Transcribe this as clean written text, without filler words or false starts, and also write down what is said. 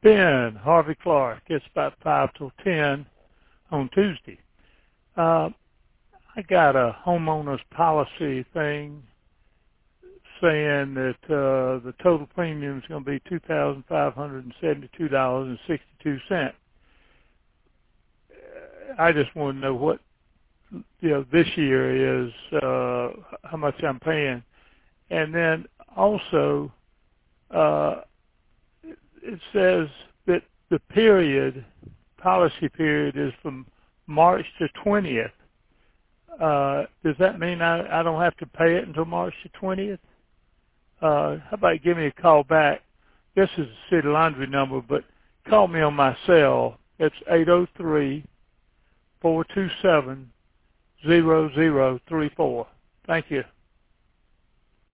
Ben, Harvey Clark. It's about 5 till 10 on Tuesday. I got a homeowner's policy thing saying that the total premium is going to be $2,572.62. I just want to know what this year is, how much I'm paying, and then also it says that the policy period is from March to 20th. Does that mean I don't have to pay it until March the 20th? How about you give me a call back? This is the city laundry number, but call me on my cell. It's 803-427-0034. Thank you.